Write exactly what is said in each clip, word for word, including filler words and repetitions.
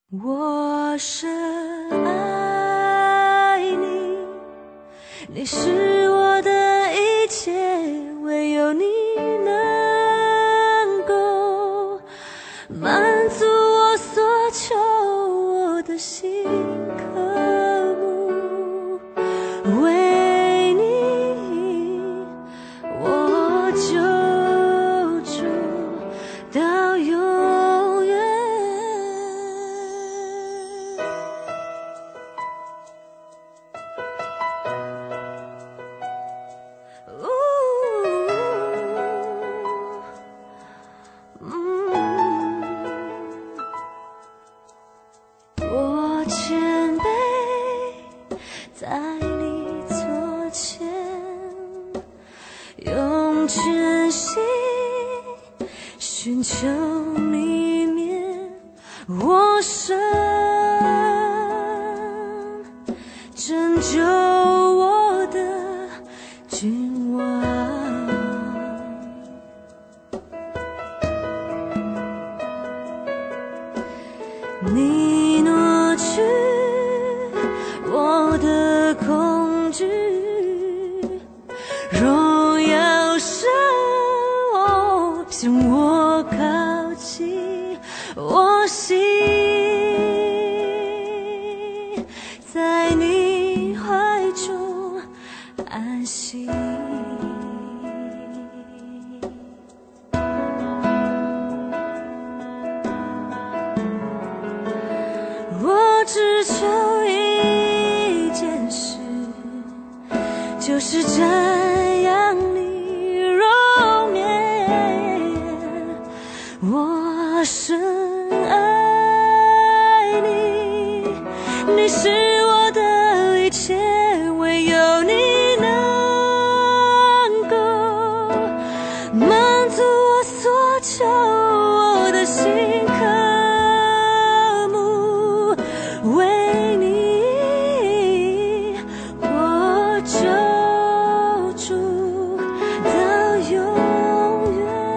我深爱你，你是我的一切，唯有你能够满足我所求，我的心渴慕，为你我就住到永远。我谦卑在你座前，用全心寻求你面，我神拯救我的君王。你挪去我的恐惧，荣耀神哦，向我靠近，我心在你怀中安息。我只求一件事，就是瞻仰你容颜。我深爱你，你是我的一切，唯有你能够满足我所求，我的心渴慕，为你我就住到永远。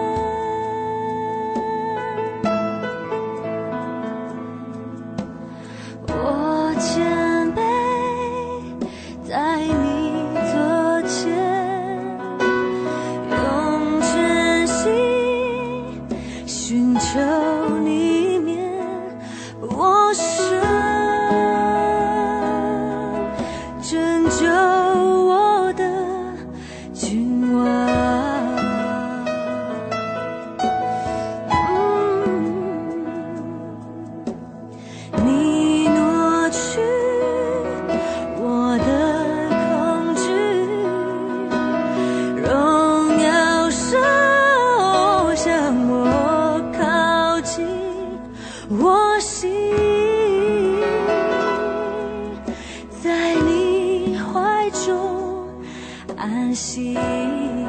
我谦卑在你座前，用全心寻求你面，我神拯救我的君王。嗯，你挪去我的恐惧，荣耀神哦，向我靠近，我心在你怀中安息。